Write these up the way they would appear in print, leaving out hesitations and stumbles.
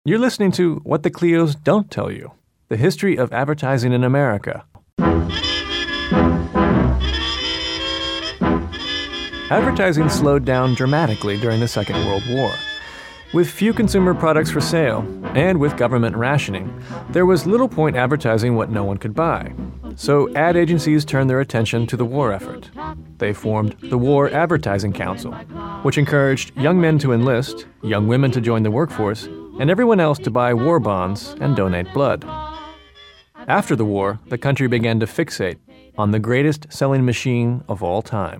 You're listening to What the Clios Don't Tell You, the history of advertising in America. Advertising slowed down dramatically during the Second World War. With few consumer products for sale, and with government rationing, there was little point advertising what no one could buy. So ad agencies turned their attention to the war effort. They formed the War Advertising Council, which encouraged young men to enlist, young women to join the workforce, and everyone else to buy war bonds and donate blood. After the war, the country began to fixate on the greatest selling machine of all time.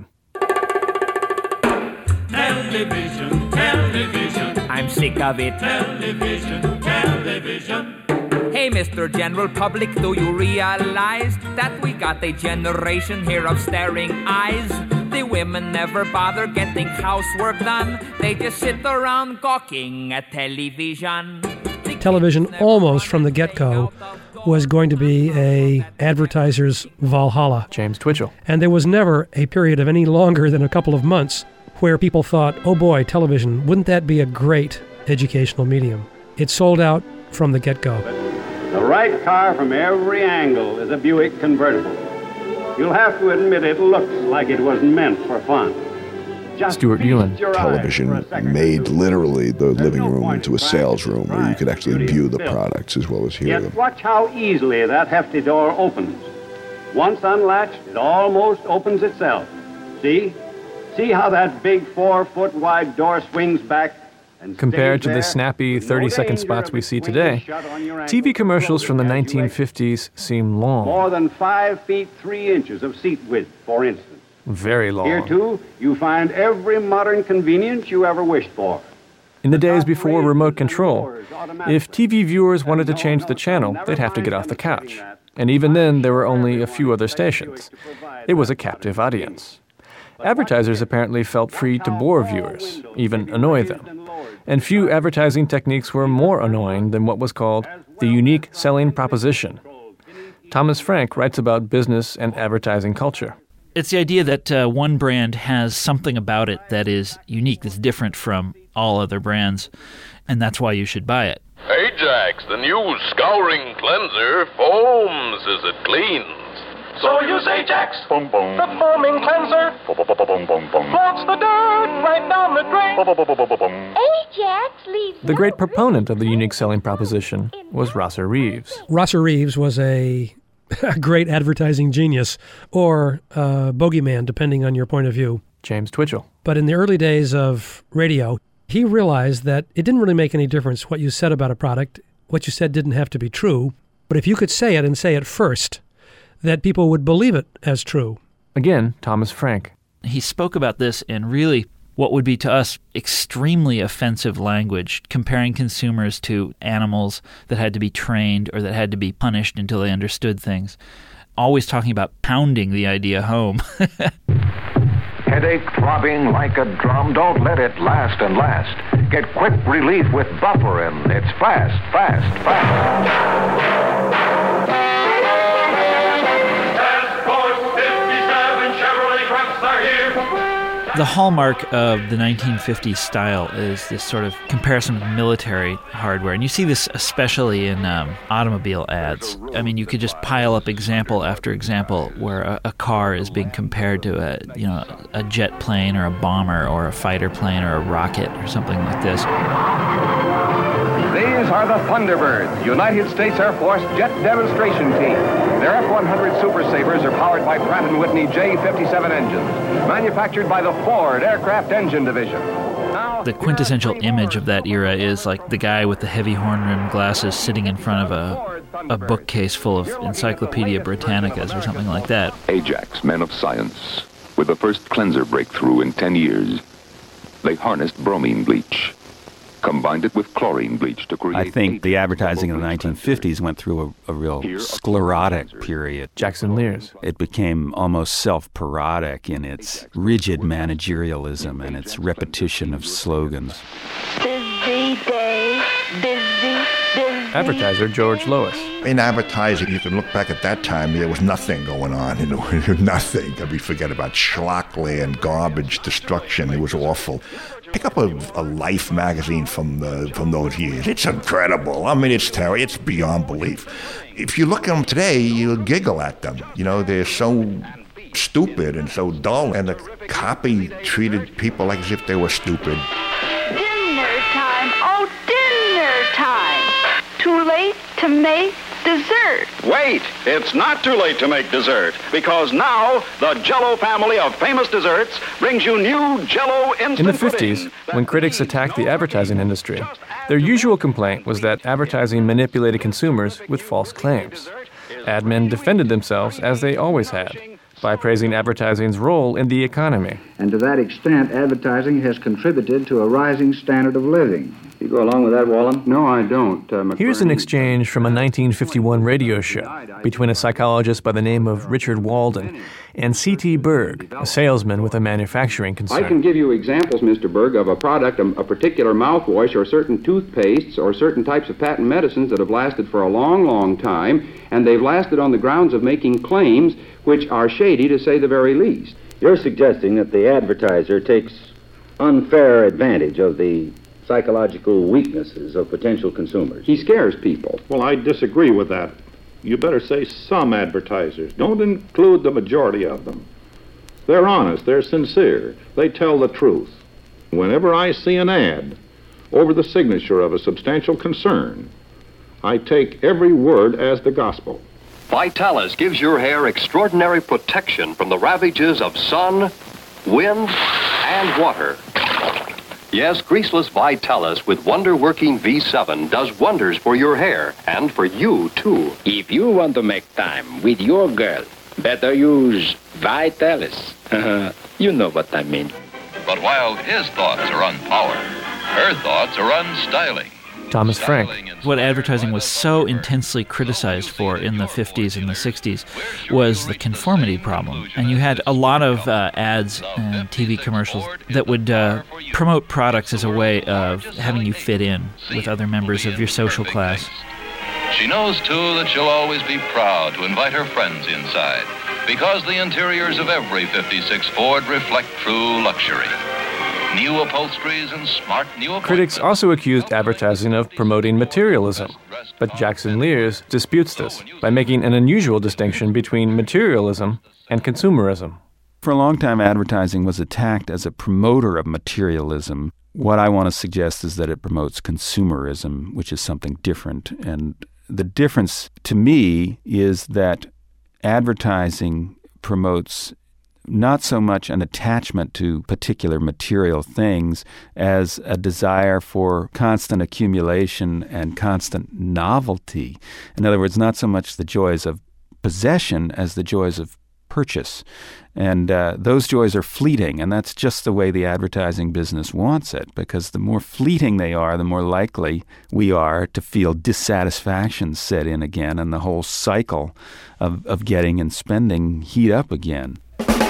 Television, television. I'm sick of it. Television, television. Hey, Mr. General Public, do you realize that we got a generation here of staring eyes? The women never bother getting housework done. They just sit around gawking at television. Television, almost from the get-go, was going to be a advertiser's Valhalla. James Twitchell. And there was never a period of any longer than a couple of months where people thought, oh boy, television, wouldn't that be a great educational medium? It sold out from the get-go. The right car from every angle is a Buick convertible. You'll have to admit it looks like it was meant for fun. Stuart Ewan. Television made literally the living room into a sales room where you could actually view the products as well as hear them. Yet watch how easily that hefty door opens. Once unlatched, it almost opens itself. See? See how that big 4-foot wide door swings back? Compared to the snappy 30-second spots we see today, TV commercials from the 1950s seem long. More than 5 feet 3 inches of seat width, for instance. Very long. Here, too, you find every modern convenience you ever wished for. In the days before remote control, if TV viewers wanted to change the channel, they'd have to get off the couch. And even then, there were only a few other stations. It was a captive audience. Advertisers apparently felt free to bore viewers, even annoy them. And few advertising techniques were more annoying than what was called the unique selling proposition. Thomas Frank writes about business and advertising culture. It's the idea that one brand has something about it that is unique, that's different from all other brands, and that's why you should buy it. Ajax, the new scouring cleanser, foams as it cleans. So use Ajax, boom, boom. The foaming cleanser, boom, boom, boom, boom, boom. Floats the dirt right down the drain. Boom, boom, boom, boom, boom. Ajax leaves. The great proponent of the unique selling proposition was Rosser Reeves. Rosser Reeves was a great advertising genius, or bogeyman, depending on your point of view. James Twitchell. But in the early days of radio, he realized that it didn't really make any difference what you said about a product. What you said didn't have to be true. But if you could say it and say it first, that people would believe it as true. Again, Thomas Frank. He spoke about this in really what would be to us extremely offensive language, comparing consumers to animals that had to be trained or that had to be punished until they understood things. Always talking about pounding the idea home. Headache throbbing like a drum? Don't let it last and last. Get quick relief with Bufferin. It's fast, fast, fast. The hallmark of the 1950s style is this sort of comparison with military hardware. And you see this especially in automobile ads. I mean, you could just pile up example after example where a car is being compared to a jet plane or a bomber or a fighter plane or a rocket or something like this. These are the Thunderbirds, United States Air Force jet demonstration team. Their F-100 Super Sabres are powered by Pratt & Whitney J57 engines, manufactured by the Ford Aircraft Engine Division. The quintessential image of that era is like the guy with the heavy horn-rimmed glasses sitting in front of a bookcase full of Encyclopedia Britannicas or something like that. Ajax, men of science, with the first cleanser breakthrough in 10 years. They harnessed bromine bleach, combined it with chlorine bleach to create... I think the advertising in the 1950s went through a real sclerotic period. Jackson Lears. It became almost self-parodic in its rigid managerialism and its repetition of slogans. Busy day, busy, busy. Advertiser George Lois. In advertising, you can look back at that time, there was nothing going on. Nothing. We forget about schlock land, garbage, destruction. It was awful. Pick up a Life magazine from those years. It's incredible. I mean, it's terrible. It's beyond belief. If you look at them today, you'll giggle at them. You know, they're so stupid and so dull, and the copy treated people like as if they were stupid. Dinner time. Oh, dinner time. Too late to make dessert. Wait, it's not too late to make dessert, because now the Jell-O family of famous desserts brings you new Jell-O instant In the 50s, when critics attacked the advertising industry, their usual complaint was that advertising manipulated consumers with false claims. Ad men defended themselves, as they always had, by praising advertising's role in the economy. And to that extent, advertising has contributed to a rising standard of living. You go along with that, Wallen? No, I don't. Here's an exchange from a 1951 radio show between a psychologist by the name of Richard Walden and C.T. Berg, a salesman with a manufacturing concern. I can give you examples, Mr. Berg, of a product, a particular mouthwash or certain toothpastes or certain types of patent medicines that have lasted for a long, long time, and they've lasted on the grounds of making claims which are shady, to say the very least. You're suggesting that the advertiser takes unfair advantage of the psychological weaknesses of potential consumers. He scares people. Well, I disagree with that. You better say some advertisers. Don't include the majority of them. They're honest. They're sincere. They tell the truth. Whenever I see an ad over the signature of a substantial concern, I take every word as the gospel. Vitalis gives your hair extraordinary protection from the ravages of sun, wind, and water. Yes, greaseless Vitalis with wonder-working V7 does wonders for your hair, and for you, too. If you want to make time with your girl, better use Vitalis. You know what I mean. But while his thoughts are on power, her thoughts are on styling. Thomas Frank. What advertising was so intensely criticized for in the 50s and the 60s was the conformity problem. And you had a lot of ads and TV commercials that would promote products as a way of having you fit in with other members of your social class. She knows, too, that she'll always be proud to invite her friends inside, because the interiors of every 56 Ford reflect true luxury. New upholsteries and smart new... Critics also accused advertising of promoting materialism, but Jackson Lears disputes this by making an unusual distinction between materialism and consumerism. For a long time, advertising was attacked as a promoter of materialism. What I want to suggest is that it promotes consumerism, which is something different. And the difference to me is that advertising promotes not so much an attachment to particular material things as a desire for constant accumulation and constant novelty. In other words, not so much the joys of possession as the joys of purchase. And those joys are fleeting, and that's just the way the advertising business wants it, because the more fleeting they are, the more likely we are to feel dissatisfaction set in again, and the whole cycle of getting and spending heat up again.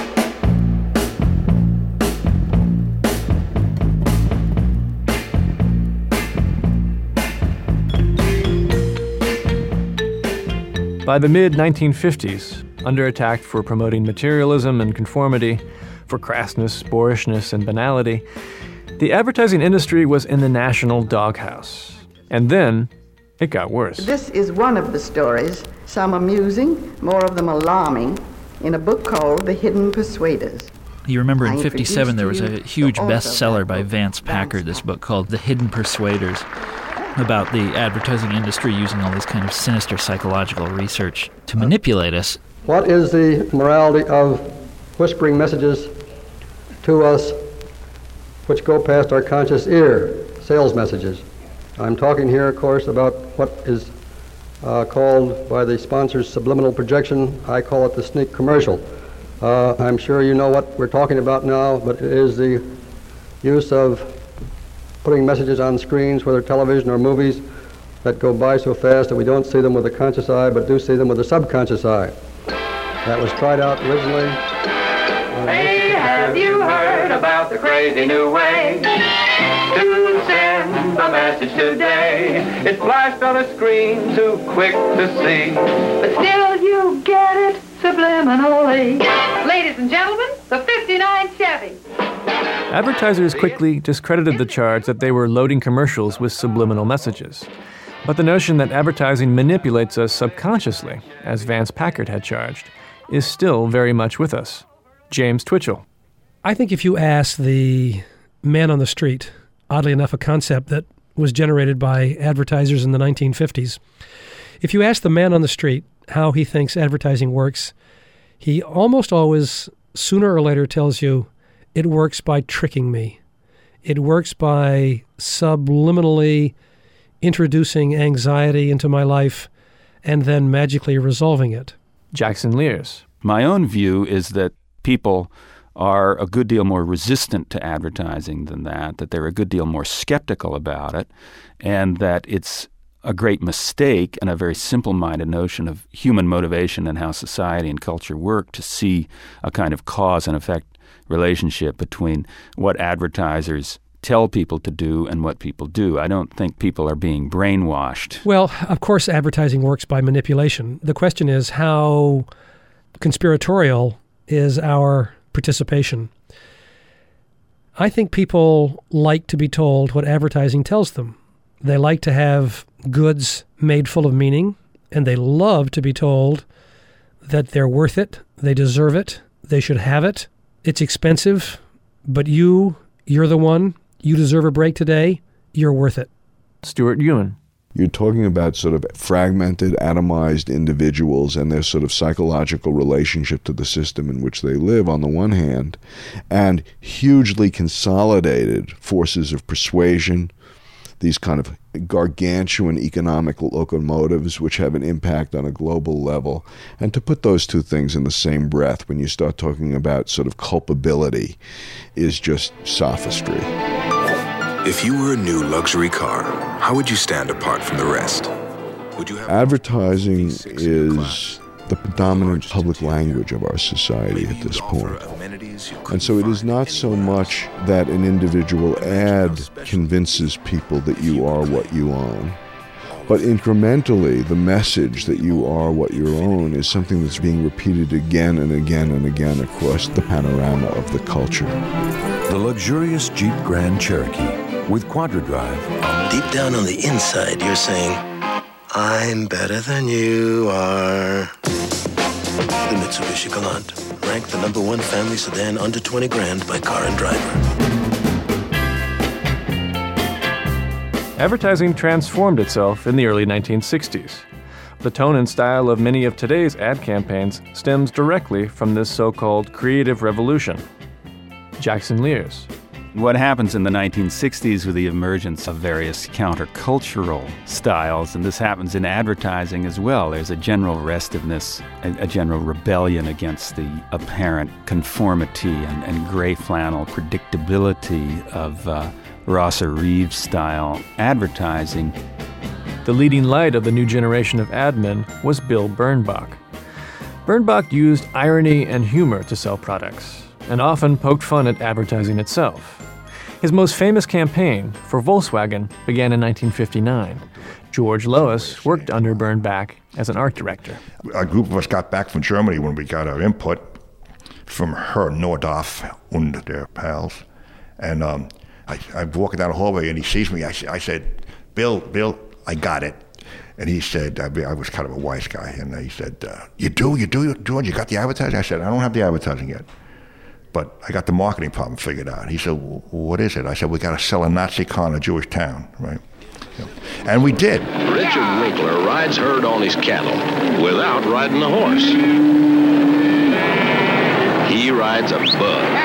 By the mid-1950s, under attack for promoting materialism and conformity, for crassness, boorishness, and banality, the advertising industry was in the national doghouse. And then, it got worse. This is one of the stories, some amusing, more of them alarming, in a book called The Hidden Persuaders. You remember in 57 there was a huge bestseller by Vance Packard, this book called The Hidden Persuaders, about the advertising industry using all this kind of sinister psychological research to manipulate us. What is the morality of whispering messages to us which go past our conscious ear, sales messages? I'm talking here, of course, about what is called by the sponsors subliminal projection. I call it the sneak commercial. I'm sure you know what we're talking about now, but it is the use of putting messages on screens, whether television or movies, that go by so fast that we don't see them with the conscious eye, but do see them with the subconscious eye. That was tried out originally. Hey, have you heard about the crazy new way to send a message today? It flashed on a screen too quick to see, but still you get it subliminally. Ladies and gentlemen, the 59 Chevy. Advertisers quickly discredited the charge that they were loading commercials with subliminal messages. But the notion that advertising manipulates us subconsciously, as Vance Packard had charged, is still very much with us. James Twitchell. I think if you ask the man on the street, oddly enough a concept that was generated by advertisers in the 1950s, if you ask the man on the street how he thinks advertising works, he almost always, sooner or later, tells you, it works by tricking me. It works by subliminally introducing anxiety into my life and then magically resolving it. Jackson Lears. My own view is that people are a good deal more resistant to advertising than that they're a good deal more skeptical about it, and that it's a great mistake and a very simple-minded notion of human motivation and how society and culture work to see a kind of cause and effect relationship between what advertisers tell people to do and what people do. I don't think people are being brainwashed. Well, of course, advertising works by manipulation. The question is how conspiratorial is our participation. I think people like to be told what advertising tells them. They like to have goods made full of meaning, and they love to be told that they're worth it, they deserve it, they should have it, it's expensive, but you're the one, you deserve a break today, you're worth it. Stuart Ewan. You're talking about sort of fragmented, atomized individuals and their sort of psychological relationship to the system in which they live on the one hand, and hugely consolidated forces of persuasion, these kind of gargantuan economic locomotives which have an impact on a global level. And to put those two things in the same breath when you start talking about sort of culpability is just sophistry. If you were a new luxury car, how would you stand apart from the rest? Would you have Advertising is the predominant public language of our society at this point. And so it is not so much that an individual ad convinces people that you are what you own, but incrementally the message that you are what you own is something that's being repeated again and again and again across the panorama of the culture. The luxurious Jeep Grand Cherokee with QuadraDrive. Deep down on the inside, you're saying, I'm better than you are. The Mitsubishi Galant, ranked the #1 family sedan under 20 grand by Car and Driver. Advertising transformed itself in the early 1960s. The tone and style of many of today's ad campaigns stems directly from this so-called creative revolution. Jackson Lears. What happens in the 1960s with the emergence of various countercultural styles, and this happens in advertising as well, there's a general restiveness, a general rebellion against the apparent conformity and gray flannel predictability of Rosser Reeves-style advertising. The leading light of the new generation of ad men was Bill Bernbach. Bernbach used irony and humor to sell products, and often poked fun at advertising itself. His most famous campaign for Volkswagen began in 1959. George Lois worked under Bernbach as an art director. A group of us got back from Germany when we got our input from Herr Nordhoff and their pals. And I'm walking down the hallway and he sees me. I said, Bill, I got it. And he said, I was kind of a wise guy, and he said, you do, George, you got the advertising? I said, I don't have the advertising yet, but I got the marketing problem figured out. He said, what is it? I said, we got to sell a Nazi car in a Jewish town, right? And we did. Richard Winkler rides herd on his cattle without riding a horse. He rides a bug.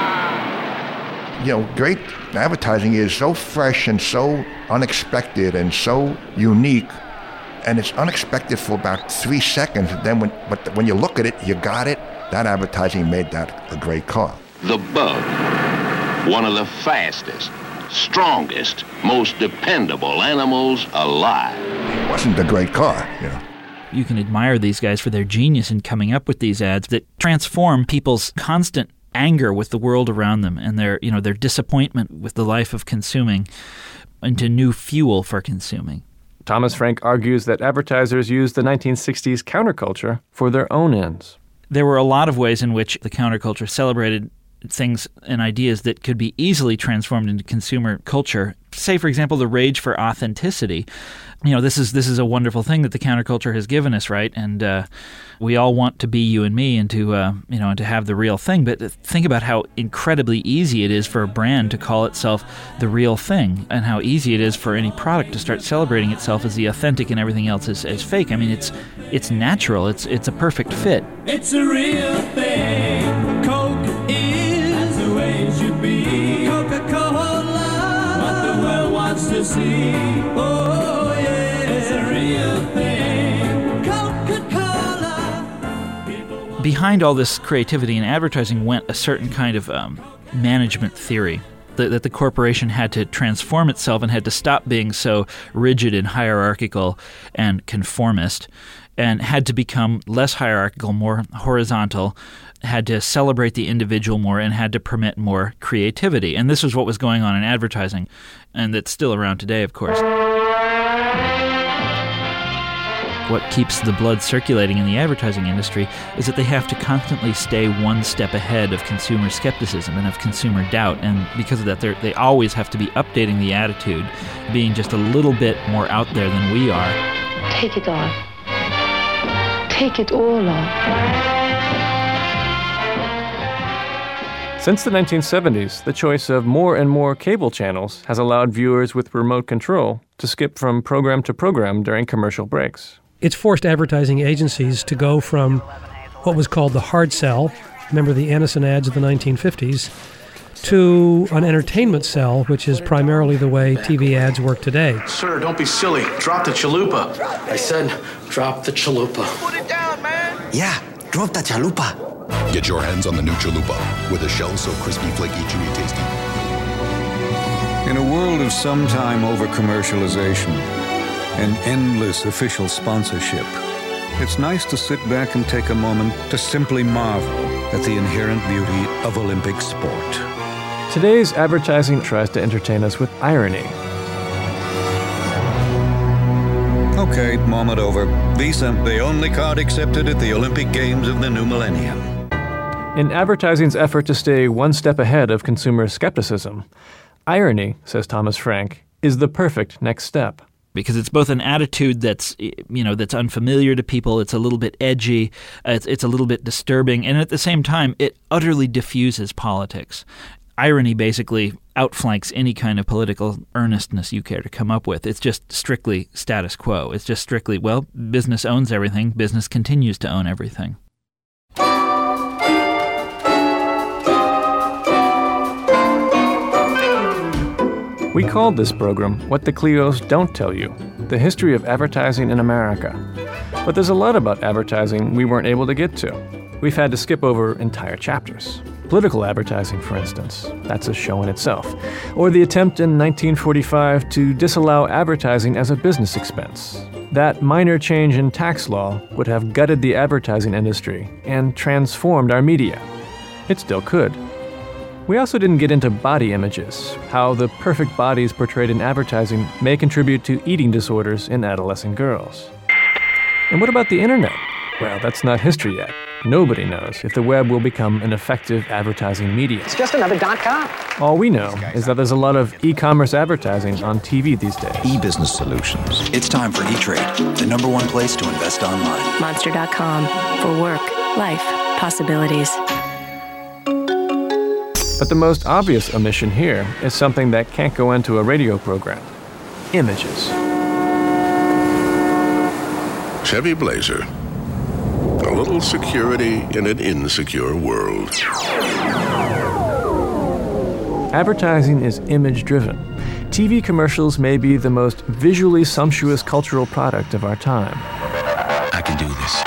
Great advertising is so fresh and so unexpected and so unique, and it's unexpected for about 3 seconds. But when you look at it, you got it. That advertising made that a great car. The Bug, one of the fastest, strongest, most dependable animals alive. It wasn't a great car, You can admire these guys for their genius in coming up with these ads that transform people's constant anger with the world around them and their disappointment with the life of consuming into new fuel for consuming. Thomas Frank argues that advertisers used the 1960s counterculture for their own ends. There were a lot of ways in which the counterculture celebrated things and ideas that could be easily transformed into consumer culture. Say, for example, the rage for authenticity. This is a wonderful thing that the counterculture has given us, right? And we all want to be you and me, and to and to have the real thing. But think about how incredibly easy it is for a brand to call itself the real thing, and how easy it is for any product to start celebrating itself as the authentic and everything else as fake. I mean, it's natural. It's a perfect fit. It's a real thing. Coke is the way it should be. Coca-Cola, what the world wants to see. Oh yeah, it's a real thing. Coca-Cola. Behind all this creativity in advertising went a certain kind of management theory. That the corporation had to transform itself and had to stop being so rigid and hierarchical and conformist, and had to become less hierarchical, more horizontal, had to celebrate the individual more, and had to permit more creativity. And this was what was going on in advertising, and that's still around today, of course. What keeps the blood circulating in the advertising industry is that they have to constantly stay one step ahead of consumer skepticism and of consumer doubt. And because of that, they always have to be updating the attitude, being just a little bit more out there than we are. Take it off. Take it all off. Since the 1970s, the choice of more and more cable channels has allowed viewers with remote control to skip from program to program during commercial breaks. It's forced advertising agencies to go from what was called the hard sell, remember the Anacin ads of the 1950s, to an entertainment sell, which is primarily the way TV ads work today. Sir, don't be silly. Drop the chalupa. I said, drop the chalupa. Put it down, man. Yeah, drop the chalupa. Get your hands on the new chalupa with a shell so crispy, flaky, chewy, tasty. In a world of sometime over-commercialization and endless official sponsorship, it's nice to sit back and take a moment to simply marvel at the inherent beauty of Olympic sport. Today's advertising tries to entertain us with irony. Okay, moment over. Visa, the only card accepted at the Olympic Games of the new millennium. In advertising's effort to stay one step ahead of consumer skepticism, irony, says Thomas Frank, is the perfect next step. Because it's both an attitude that's unfamiliar to people, it's a little bit edgy, it's a little bit disturbing, and at the same time, it utterly diffuses politics. Irony basically outflanks any kind of political earnestness you care to come up with. It's just strictly status quo. It's just strictly, well, business owns everything, business continues to own everything. We called this program What the Clios Don't Tell You, the history of advertising in America. But there's a lot about advertising we weren't able to get to. We've had to skip over entire chapters. Political advertising, for instance. That's a show in itself. Or the attempt in 1945 to disallow advertising as a business expense. That minor change in tax law would have gutted the advertising industry and transformed our media. It still could. We also didn't get into body images, how the perfect bodies portrayed in advertising may contribute to eating disorders in adolescent girls. And what about the internet? Well, that's not history yet. Nobody knows if the web will become an effective advertising medium. It's just another .com. All we know is that there's a lot of e-commerce advertising on TV these days. E-business solutions. It's time for E-Trade, the #1 place to invest online. Monster.com for work, life, possibilities. But the most obvious omission here is something that can't go into a radio program. Images. Chevy Blazer. A little security in an insecure world. Advertising is image-driven. TV commercials may be the most visually sumptuous cultural product of our time. I can do this.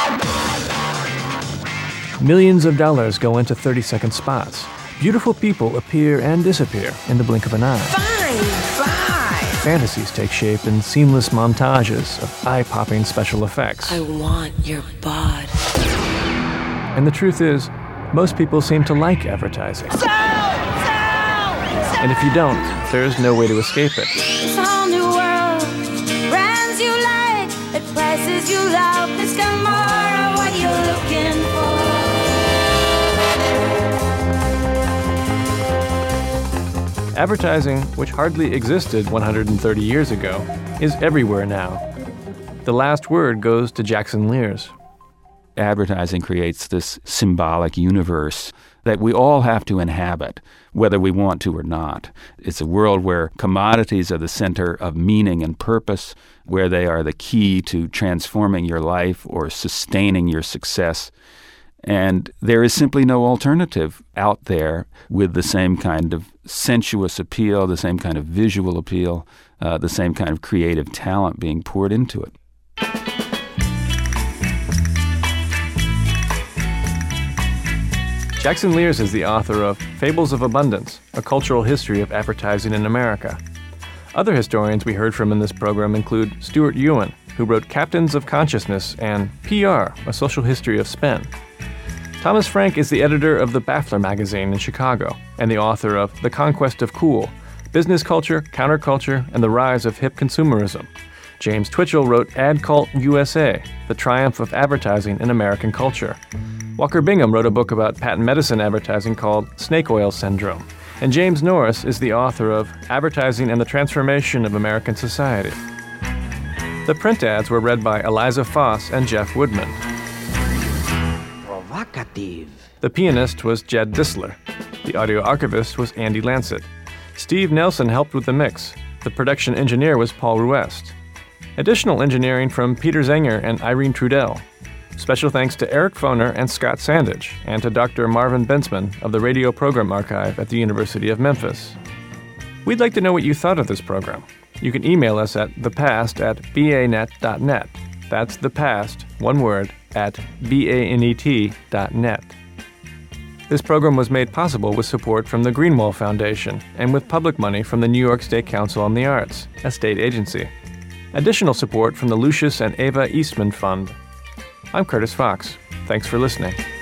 Millions of dollars go into 30-second spots. Beautiful people appear and disappear in the blink of an eye. Fine, bye. Fantasies take shape in seamless montages of eye-popping special effects. I want your bod. And the truth is, most people seem to like advertising. Sell! And if you don't, there's no way to escape it. It's a whole new world. Brands you like, at prices you love. It's got more of what you're looking for. Advertising, which hardly existed 130 years ago, is everywhere now. The last word goes to Jackson Lears. Advertising creates this symbolic universe that we all have to inhabit, whether we want to or not. It's a world where commodities are the center of meaning and purpose, where they are the key to transforming your life or sustaining your success. And there is simply no alternative out there with the same kind of sensuous appeal, the same kind of visual appeal, the same kind of creative talent being poured into it. Jackson Lears is the author of Fables of Abundance, A Cultural History of Advertising in America. Other historians we heard from in this program include Stuart Ewan, who wrote Captains of Consciousness and PR, A Social History of Spin. Thomas Frank is the editor of the Baffler magazine in Chicago and the author of The Conquest of Cool, Business Culture, Counterculture, and the Rise of Hip Consumerism. James Twitchell wrote Ad Cult USA, The Triumph of Advertising in American Culture. Walker Bingham wrote a book about patent medicine advertising called Snake Oil Syndrome. And James Norris is the author of Advertising and the Transformation of American Society. The print ads were read by Eliza Foss and Jeff Woodman. Provocative. The pianist was Jed Disler. The audio archivist was Andy Lancet. Steve Nelson helped with the mix. The production engineer was Paul Ruest. Additional engineering from Peter Zenger and Irene Trudell. Special thanks to Eric Foner and Scott Sandage, and to Dr. Marvin Bensman of the Radio Program Archive at the University of Memphis. We'd like to know what you thought of this program. You can email us at thepast@banet.net. That's thepast, one word, at banet.net. This program was made possible with support from the Greenwall Foundation and with public money from the New York State Council on the Arts, a state agency. Additional support from the Lucius and Ava Eastman Fund. I'm Curtis Fox. Thanks for listening.